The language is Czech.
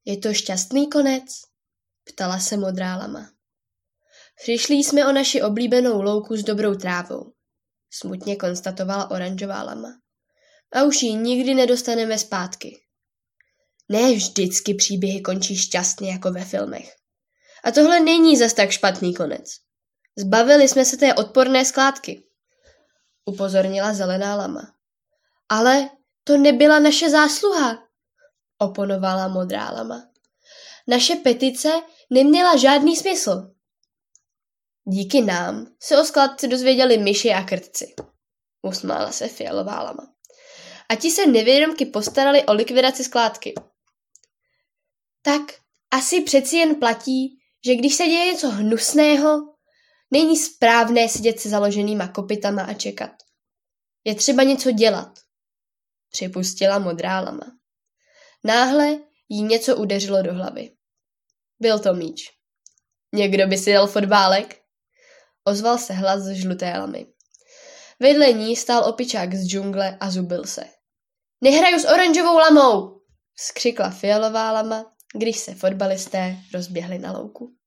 Je to šťastný konec? Ptala se modrá lama. Přišli jsme o naši oblíbenou louku s dobrou trávou, smutně konstatovala oranžová lama. A už ji nikdy nedostaneme zpátky. Ne vždycky příběhy končí šťastně jako ve filmech. A tohle není zas tak špatný konec. Zbavili jsme se té odporné skládky, upozornila zelená lama. Ale to nebyla naše zásluha, oponovala modrá lama. Naše petice neměla žádný smysl. Díky nám se o skládce dozvěděli myši a krtci, usmála se fialová lama. A ti se nevědomky postarali o likvidaci skládky. Tak asi přeci jen platí, že když se děje něco hnusného, není správné sedět se založenýma kopytama a čekat. Je třeba něco dělat, připustila modrá lama. Náhle jí něco udeřilo do hlavy. Byl to míč. Někdo by si dal fotbálek? Ozval se hlas z žluté lamy. Vedle ní stál opičák z džungle a zubil se. Nehraju s oranžovou lamou! Vzkřikla fialová lama, když se fotbalisté rozběhli na louku.